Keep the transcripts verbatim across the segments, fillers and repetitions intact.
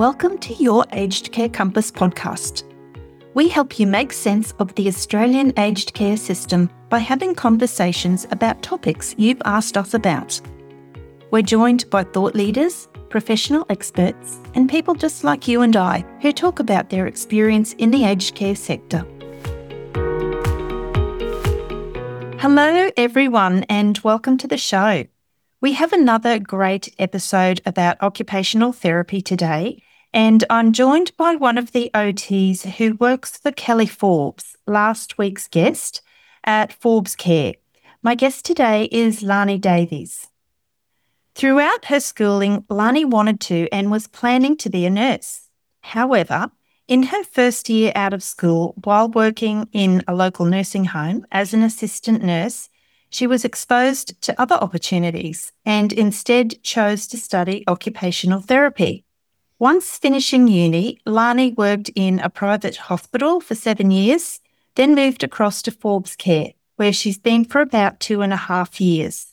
Welcome to your Aged Care Compass podcast. We help you make sense of the Australian aged care system by having conversations about topics you've asked us about. We're joined by thought leaders, professional experts, and people just like you and I who talk about their experience in the aged care sector. Hello, everyone, and welcome to the show. We have another great episode about occupational therapy today, and I'm joined by one of the O Ts who works for Kelly Forbes, last week's guest at Forbes Care. My guest today is Lani Davies. Throughout her schooling, Lani wanted to and was planning to be a nurse. However, in her first year out of school, while working in a local nursing home as an assistant nurse, she was exposed to other opportunities and instead chose to study occupational therapy. Once finishing uni, Lani worked in a private hospital for seven years, then moved across to Forbes Care, where she's been for about two and a half years.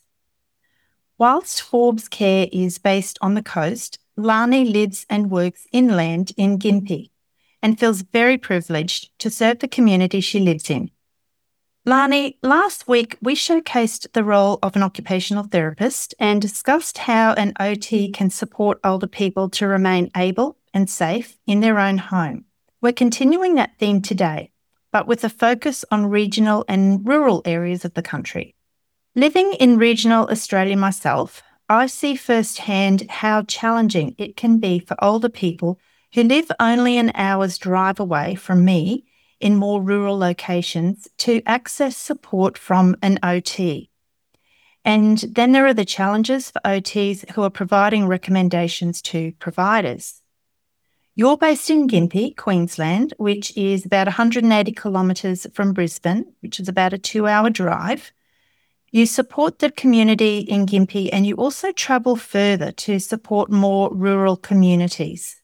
Whilst Forbes Care is based on the coast, Lani lives and works inland in Gympie and feels very privileged to serve the community she lives in. Lani, last week we showcased the role of an occupational therapist and discussed how an O T can support older people to remain able and safe in their own home. We're continuing that theme today, but with a focus on regional and rural areas of the country. Living in regional Australia myself, I see firsthand how challenging it can be for older people who live only an hour's drive away from me in more rural locations to access support from an O T. And then there are the challenges for O Ts who are providing recommendations to providers. You're based in Gympie, Queensland, which is about one hundred eighty kilometres from Brisbane, which is about a two-hour drive. You support the community in Gympie and you also travel further to support more rural communities.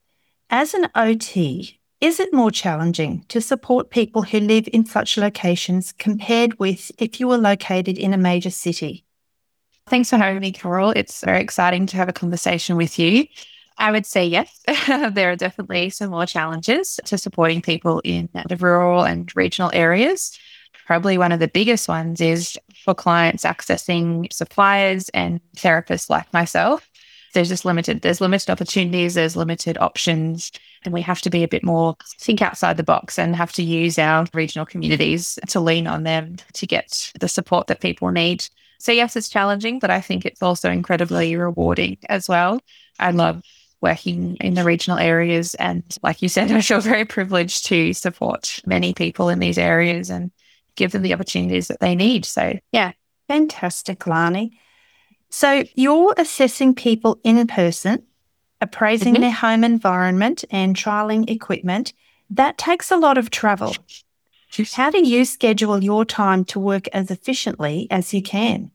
As an O T, is it more challenging to support people who live in such locations compared with if you were located in a major city? Thanks for having me, Carol. It's very exciting to have a conversation with you. I would say yes, there are definitely some more challenges to supporting people in the rural and regional areas. Probably one of the biggest ones is for clients accessing suppliers and therapists like myself. There's just limited, there's limited opportunities, there's limited options, and we have to be a bit more, think outside the box and have to use our regional communities to lean on them to get the support that people need. So yes, it's challenging, but I think it's also incredibly rewarding as well. I love working in the regional areas, and like you said, I feel very privileged to support many people in these areas and give them the opportunities that they need. So yeah. Fantastic, Lani. So you're assessing people in person, appraising Mm-hmm. their home environment and trialling equipment. That takes a lot of travel. How do you schedule your time to work as efficiently as you can?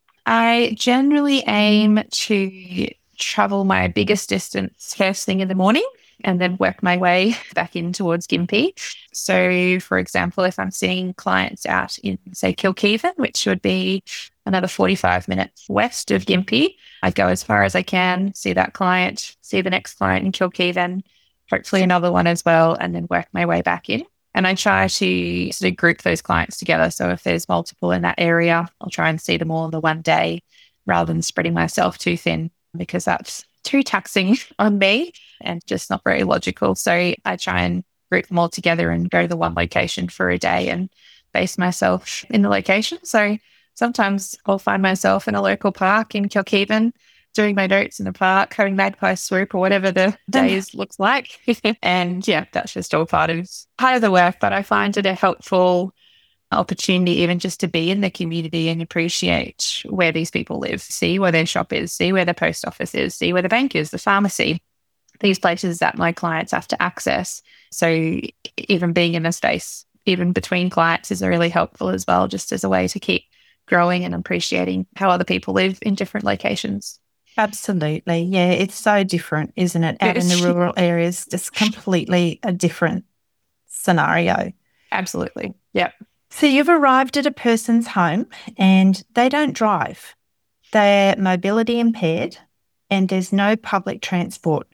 I generally aim to travel my biggest distance first thing in the morning and then work my way back in towards Gympie. So, for example, if I'm seeing clients out in, say, Kilkivan, which would be another forty-five minutes west of Gympie, I go as far as I can, see that client, see the next client in Kilkivan, hopefully another one as well, and then work my way back in. And I try to sort of group those clients together. So if there's multiple in that area, I'll try and see them all in the one day rather than spreading myself too thin, because that's too taxing on me and just not very logical. So I try and group them all together and go to the one location for a day and base myself in the location. So sometimes I'll find myself in a local park in Kilkivan, doing my notes in the park, having magpie swoop or whatever the days looks like. And yeah, that's just all part of part of the work. But I find it a helpful opportunity even just to be in the community and appreciate where these people live, see where their shop is, see where the post office is, see where the bank is, the pharmacy, these places that my clients have to access. So even being in a space, even between clients, is really helpful as well, just as a way to keep growing and appreciating how other people live in different locations. Absolutely. Yeah, it's so different, isn't it? Out in the rural areas, just completely a different scenario. Absolutely. Yep. So you've arrived at a person's home and they don't drive. They're mobility impaired and there's no public transport.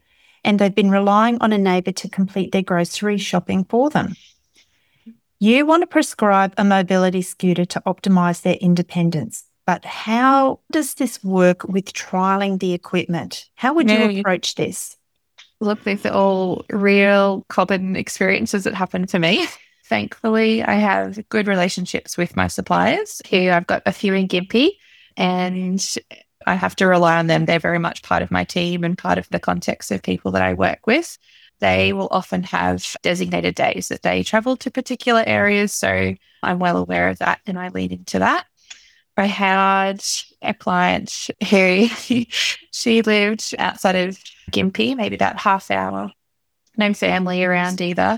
and they've been relying on a neighbour to complete their grocery shopping for them. You want to prescribe a mobility scooter to optimise their independence, but how does this work with trialling the equipment? How would you approach this? Look, these are all real common experiences that happen to me. Thankfully, I have good relationships with my suppliers. Here I've got a few in Gympie, and I have to rely on them. They're very much part of my team and part of the context of people that I work with. They will often have designated days that they travel to particular areas, so I'm well aware of that and I lean into that. I had a client who she lived outside of Gympie, maybe about half hour, no family around either.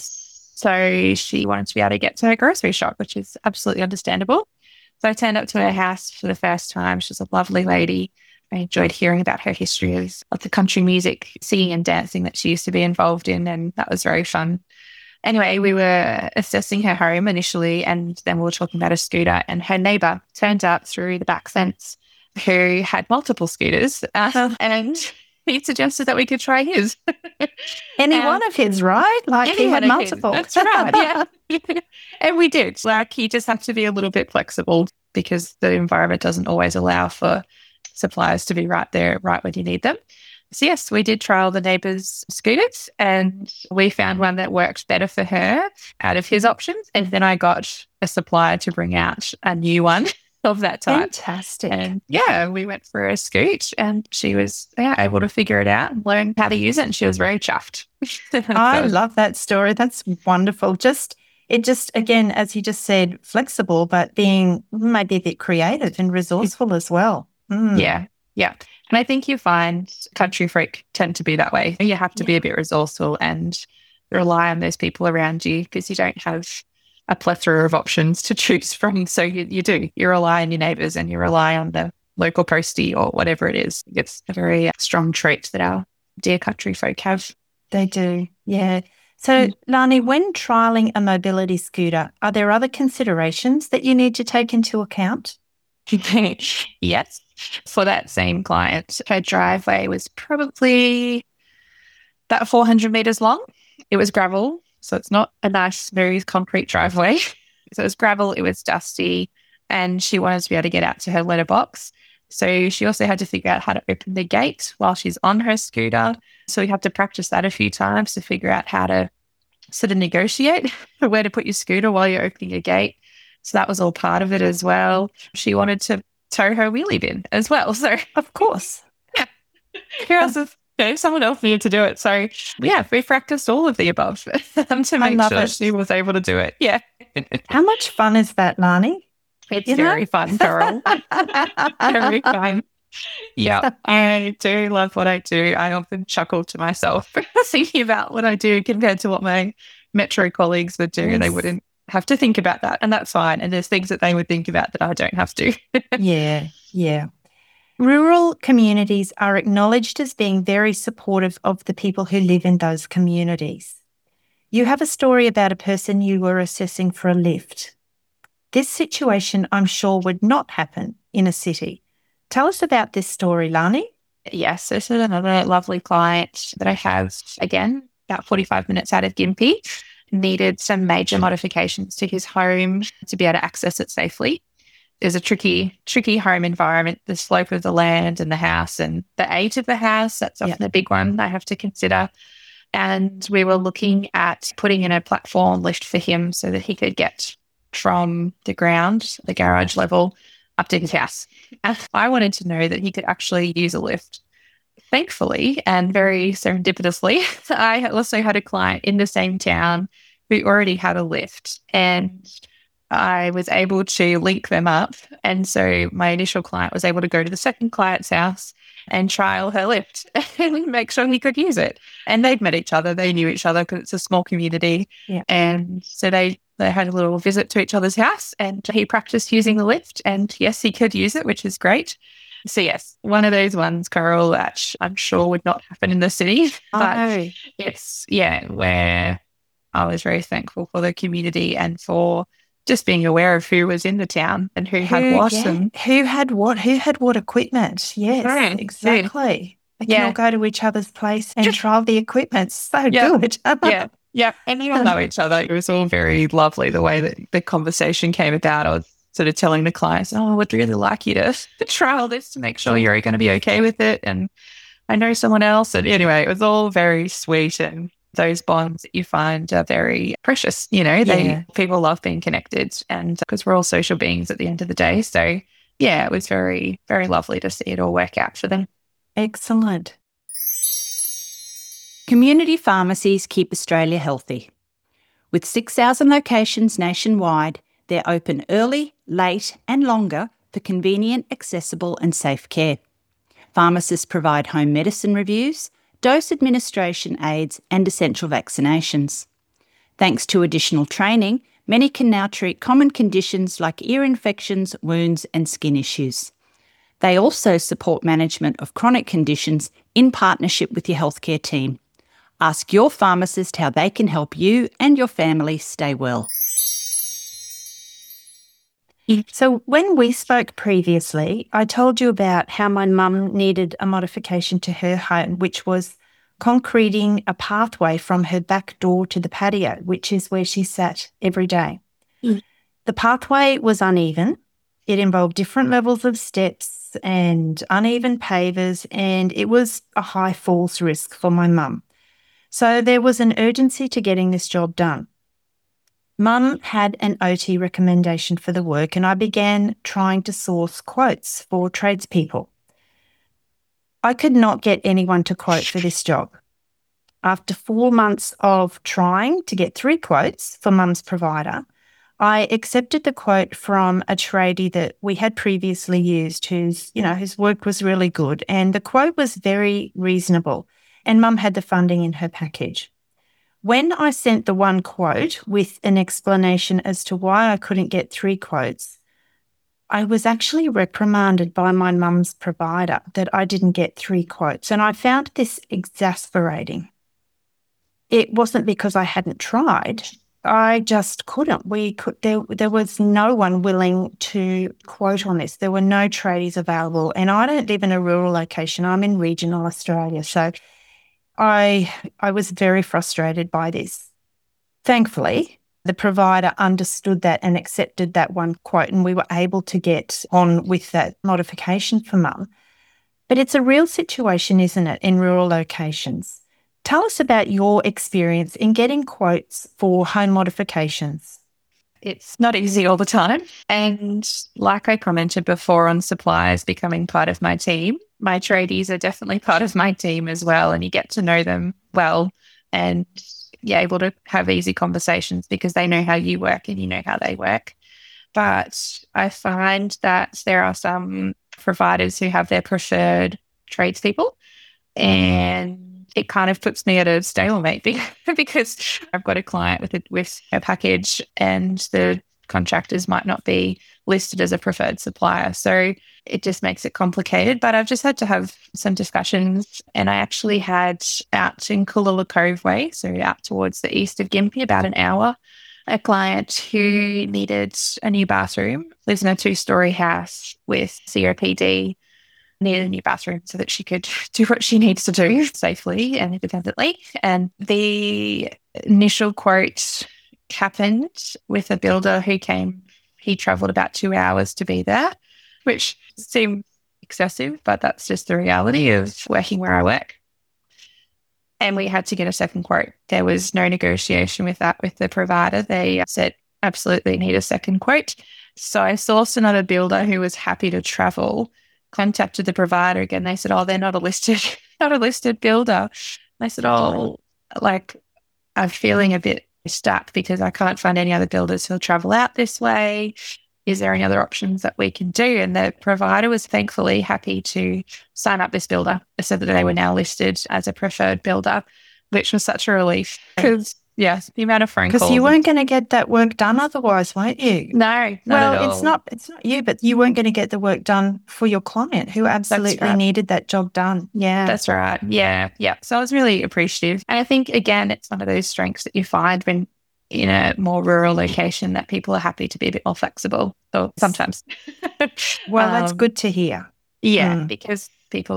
So she wanted to be able to get to her grocery shop, which is absolutely understandable. So I turned up to her house for the first time. She was a lovely lady. I enjoyed hearing about her history of, of the country music, singing and dancing that she used to be involved in, and that was very fun. Anyway, we were assessing her home initially, and then we were talking about a scooter, and her neighbour turned up through the back fence who had multiple scooters, uh, and he suggested that we could try his. Any um, one of his, right? Like he had multiple. That's right, yeah. And we did. Like, you just have to be a little bit flexible because the environment doesn't always allow for suppliers to be right there, right when you need them. So yes, we did trial the neighbour's scooters, and we found one that worked better for her out of his options. And then I got a supplier to bring out a new one of that type. Fantastic. And yeah, we went for a scoot, and she was yeah, able to figure it out and learn how to use it. And she was very chuffed. I so, love that story. That's wonderful. Just It just, again, as you just said, flexible, but being maybe a bit creative and resourceful as well. Mm. Yeah, yeah. And I think you find country folk tend to be that way. You have to yeah. be a bit resourceful and rely on those people around you because you don't have a plethora of options to choose from. So you, you do. You rely on your neighbours and you rely on the local postie or whatever it is. It's a very strong trait that our dear country folk have. They do, yeah. So, Lani, when trialling a mobility scooter, are there other considerations that you need to take into account? Yes. For that same client, her driveway was probably about four hundred metres long. It was gravel, so it's not a nice, smooth concrete driveway. So it was gravel, it was dusty, and she wanted to be able to get out to her letterbox. So she also had to figure out how to open the gate while she's on her scooter. So we had to practice that a few times to figure out how to sort of negotiate where to put your scooter while you're opening a gate. So that was all part of it as well. She wanted to tow her wheelie bin as well. So of course, yeah. Who else is, you know, someone else needed to do it. So yeah, we practiced all of the above to make sure it. she was able to do it. Yeah. How much fun is that, Lani? It's you very know? fun, Carol. Very fun. Yeah, I do love what I do. I often chuckle to myself thinking about what I do compared to what my metro colleagues would do. Yes. They wouldn't have to think about that, and that's fine. And there's things that they would think about that I don't have to. yeah, yeah. Rural communities are acknowledged as being very supportive of the people who live in those communities. You have a story about a person you were assessing for a lift. This situation, I'm sure, would not happen in a city. Tell us about this story, Lani. Yes, this is another lovely client that I have, again, about forty-five minutes out of Gympie. Needed some major modifications to his home to be able to access it safely. There's a tricky, tricky home environment, the slope of the land and the house and the age of the house. That's often yeah. a big one I have to consider. And we were looking at putting in a platform lift for him so that he could get from the ground, the garage level, up to his house. And I wanted to know that he could actually use a lift. Thankfully, and very serendipitously, I also had a client in the same town who already had a lift, and I was able to link them up. And so my initial client was able to go to the second client's house and trial her lift and make sure he could use it. And they'd met each other. They knew each other because it's a small community. Yeah. And so they, they had a little visit to each other's house, and he practiced using the lift. And yes, he could use it, which is great. So yes, one of those ones, Coral, that I'm sure would not happen in the city. But oh. it's, yeah, where I was very thankful for the community and for just being aware of who was in the town and who, who had what. Yeah. And who had what, who had what equipment. Yes, right. exactly. They can Yeah. all go to each other's place and trial the equipment. So Yeah. good. Yeah. Yeah. And they all know each other. It was all very lovely the way that the conversation came about. I was sort of telling the clients, oh, I would really like you to trial this to make sure you're going to be okay with it. And I know someone else. And anyway, it was all very sweet. And those bonds that you find are very precious. You know, they Yeah. people love being connected, and because we're all social beings at the end of the day. So yeah, it was very, very lovely to see it all work out for them. Excellent. Community pharmacies keep Australia healthy. With six thousand locations nationwide, they're open early, late and longer for convenient, accessible and safe care. Pharmacists provide home medicine reviews, dose administration aids and essential vaccinations. Thanks to additional training, many can now treat common conditions like ear infections, wounds and skin issues. They also support management of chronic conditions in partnership with your healthcare team. Ask your pharmacist how they can help you and your family stay well. So when we spoke previously, I told you about how my mum needed a modification to her home, which was concreting a pathway from her back door to the patio, which is where she sat every day. Mm. The pathway was uneven. It involved different levels of steps and uneven pavers, and it was a high falls risk for my mum. So there was an urgency to getting this job done. Mum had an O T recommendation for the work, and I began trying to source quotes for tradespeople. I could not get anyone to quote for this job. After four months of trying to get three quotes for Mum's provider, I accepted the quote from a tradie that we had previously used, whose, you know, whose work was really good, and the quote was very reasonable, and Mum had the funding in her package. When I sent the one quote with an explanation as to why I couldn't get three quotes, I was actually reprimanded by my mum's provider that I didn't get three quotes, and I found this exasperating. It wasn't because I hadn't tried. I just couldn't. We could. There, there was no one willing to quote on this. There were no tradies available, and I don't live in a rural location. I'm in regional Australia, so I I was very frustrated by this. Thankfully, the provider understood that and accepted that one quote, and we were able to get on with that modification for Mum. But it's a real situation, isn't it, in rural locations? Tell us about your experience in getting quotes for home modifications. It's not easy all the time. And like I commented before on suppliers becoming part of my team, my tradies are definitely part of my team as well. And you get to know them well and you're able to have easy conversations because they know how you work and you know how they work. But I find that there are some providers who have their preferred tradespeople, and it kind of puts me at a stalemate because I've got a client with a, with a package and the contractors might not be listed as a preferred supplier. So it just makes it complicated. But I've just had to have some discussions, and I actually had out in Cooloola Cove Way, so out towards the east of Gympie, about an hour, a client who needed a new bathroom, lives in a two-storey house with C O P D, needed a new bathroom so that she could do what she needs to do safely and independently. And the initial quote happened with a builder who came, he travelled about two hours to be there, which seemed excessive, but that's just the reality of working where I work. And we had to get a second quote. There was no negotiation with that with the provider. They said, absolutely need a second quote. So I sourced another builder who was happy to travel, contacted the provider again. They said, oh, they're not a listed, not a listed builder. And I said, oh, like, I'm feeling a bit stuck because I can't find any other builders who'll travel out this way. Is there any other options that we can do? And the provider was thankfully happy to sign up this builder so that they were now listed as a preferred builder, which was such a relief because, yes, the amount of phone calls. Because you weren't going to get that work done otherwise, weren't you? No, not well, at all. it's not, it's not you, but you weren't going to get the work done for your client who absolutely right. needed that job done. Yeah. That's right. Yeah. Yeah. So I was really appreciative. And I think, again, it's one of those strengths that you find when in a more rural location that people are happy to be a bit more flexible. So sometimes. Well, that's um, good to hear. Yeah, mm. because people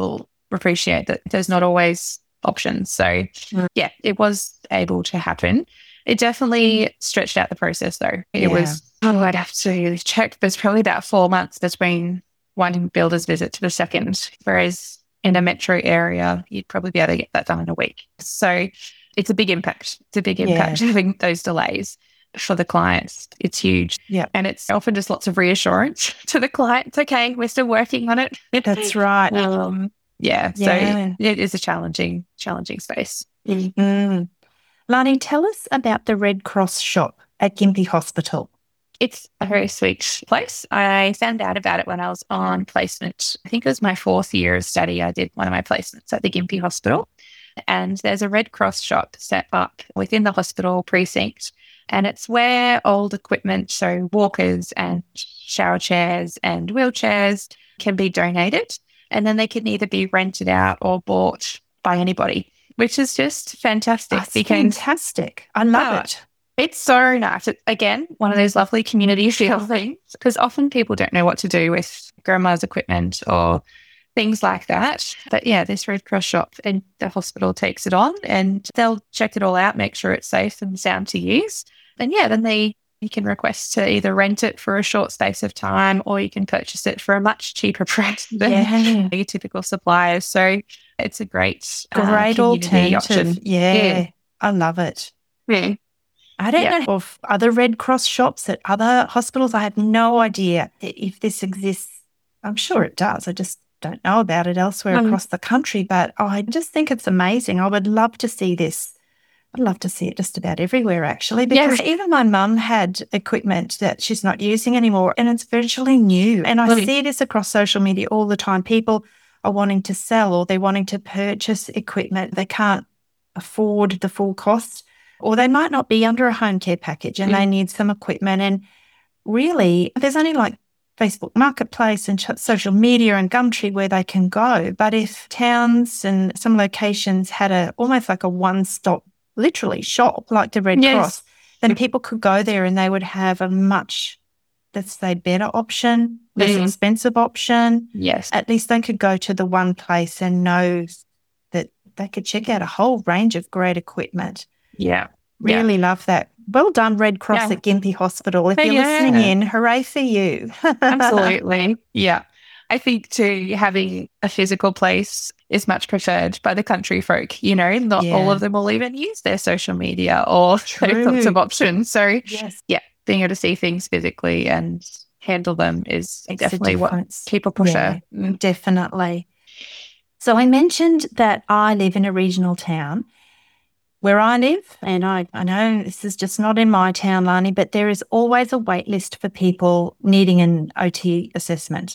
appreciate that there's not always options. So Mm. yeah, it was able to happen. It definitely stretched out the process though. It Yeah. was, oh, I'd have to check. There's probably about four months between one builder's visit to the second, whereas in a metro area, you'd probably be able to get that done in a week. So it's a big impact. It's a big impact Yeah. having those delays for the clients. It's huge. Yeah. And it's often just lots of reassurance to the client. It's okay, we're still working on it. That's right. Um, yeah, Yeah. so it is a challenging, challenging space. Mm. Lani, tell us about the Red Cross shop at Gympie Hospital. It's a very sweet place. I found out about it when I was on placement. I think it was my fourth year of study. I did one of my placements at the Gympie Hospital. And there's a Red Cross shop set up within the hospital precinct. And it's where old equipment, so walkers and shower chairs and wheelchairs, can be donated. And then they can either be rented out or bought by anybody, which is just fantastic. That's fantastic. I love Oh, it. It's so nice. It's, again, one of those lovely community feel things, because often people don't know what to do with grandma's equipment or things like that. But yeah, this Red Cross shop and the hospital takes it on and they'll check it all out, make sure it's safe and sound to use. And yeah, then they you can request to either rent it for a short space of time or you can purchase it for a much cheaper price than Yeah. your typical suppliers. So it's a great, uh, Great community alternative. option. Yeah. Yeah. I love it. Yeah. I don't Yeah. know of other Red Cross shops at other hospitals. I have no idea if this exists. I'm sure it does. I just don't know about it elsewhere Mm. across the country. But oh, I just think it's amazing. I would love to see this. I'd love to see it just about everywhere, actually, because Yeah. even my mum had equipment that she's not using anymore and it's virtually new. And I Really? see this across social media all the time. People are wanting to sell or they're wanting to purchase equipment. They can't afford the full cost, or they might not be under a home care package and Mm. they need some equipment. And really, there's only like Facebook Marketplace and ch- social media and Gumtree where they can go. But if towns and some locations had a almost like a one-stop, literally shop like the Red Yes. Cross, then people could go there and they would have a much, let's say, better option, less Mhm. expensive option. Yes. At least they could go to the one place and know that they could check out a whole range of great equipment. Yeah. Really love that. Well done, Red Cross Yeah. at Gympie Hospital. If you're Yeah. listening in, hooray for you. Absolutely. Yeah. I think too, having a physical place is much preferred by the country folk. You know, not Yeah. all of them will even use their social media or those True. sorts of options. So Yes. yeah, being able to see things physically and handle them is Makes a definitely what difference. people prefer. Mm. Definitely. So I mentioned that I live in a regional town. Where I live, and I, I know this is just not in my town, Lani, but there is always a wait list for people needing an O T assessment.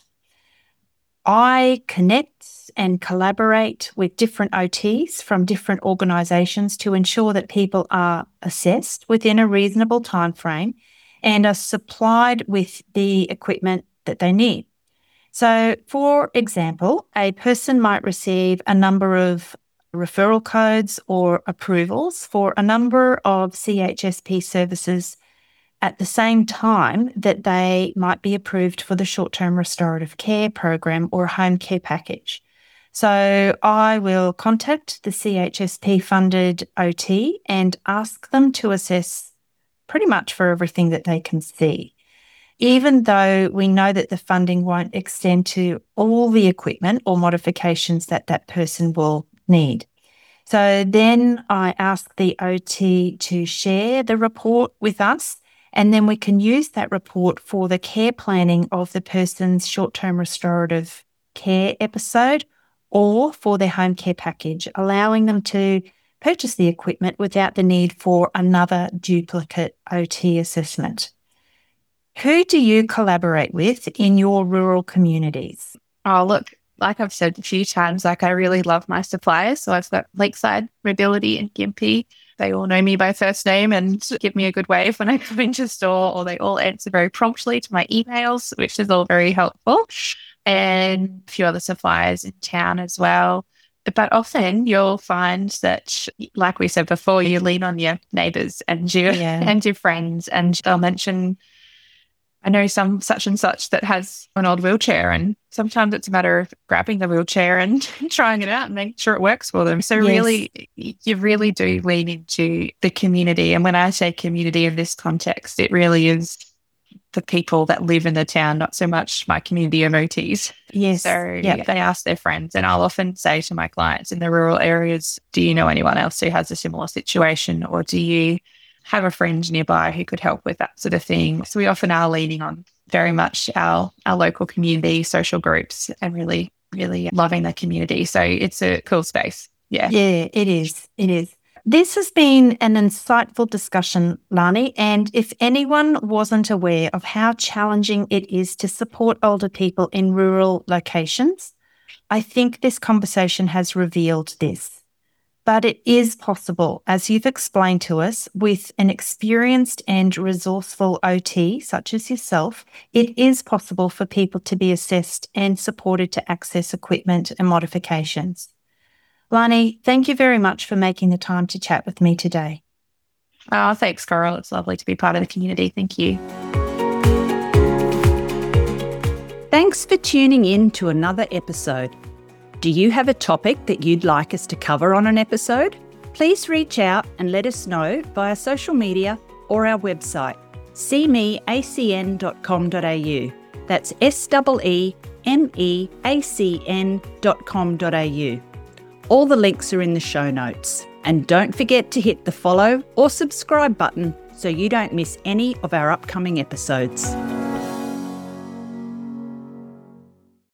I connect and collaborate with different O Ts from different organisations to ensure that people are assessed within a reasonable time frame and are supplied with the equipment that they need. So, for example, a person might receive a number of referral codes or approvals for a number of C H S P services at the same time that they might be approved for the short-term restorative care program or home care package. So I will contact the C H S P funded O T and ask them to assess pretty much for everything that they can see, even though we know that the funding won't extend to all the equipment or modifications that that person will need. So then I ask the O T to share the report with us, and then we can use that report for the care planning of the person's short-term restorative care episode or for their home care package, allowing them to purchase the equipment without the need for another duplicate O T assessment. Who do you collaborate with in your rural communities? Oh, look, like I've said a few times, like I really love my suppliers. So I've got Lakeside Mobility and Gympie. They all know me by first name and give me a good wave when I come into store, or they all answer very promptly to my emails, which is all very helpful. And a few other suppliers in town as well. But often you'll find that, like we said before, you lean on your neighbours and your Yeah. and your friends, and they'll mention I know some such and such that has an old wheelchair, and sometimes it's a matter of grabbing the wheelchair and trying it out and making sure it works for them. So yes. really, you really do lean into the community. And when I say community in this context, it really is the people that live in the town, not so much my community of O Ts. Yes. So yep. they ask their friends, and I'll often say to my clients in the rural areas, do you know anyone else who has a similar situation, or do you have a friend nearby who could help with that sort of thing? So we often are leaning on very much our, our local community, social groups, and really, really loving the community. So it's a cool space. Yeah. Yeah, it is. It is. This has been an insightful discussion, Lani, and if anyone wasn't aware of how challenging it is to support older people in rural locations, I think this conversation has revealed this. But it is possible, as you've explained to us, with an experienced and resourceful O T such as yourself, it is possible for people to be assessed and supported to access equipment and modifications. Lani, thank you very much for making the time to chat with me today. Oh, thanks, Coral. It's lovely to be part of the community. Thank you. Thanks for tuning in to another episode. Do you have a topic that you'd like us to cover on an episode? Please reach out and let us know via social media or our website, see me a c n dot com dot a u. That's S E E M E A C N dot com dot a u. All the links are in the show notes. And don't forget to hit the follow or subscribe button so you don't miss any of our upcoming episodes.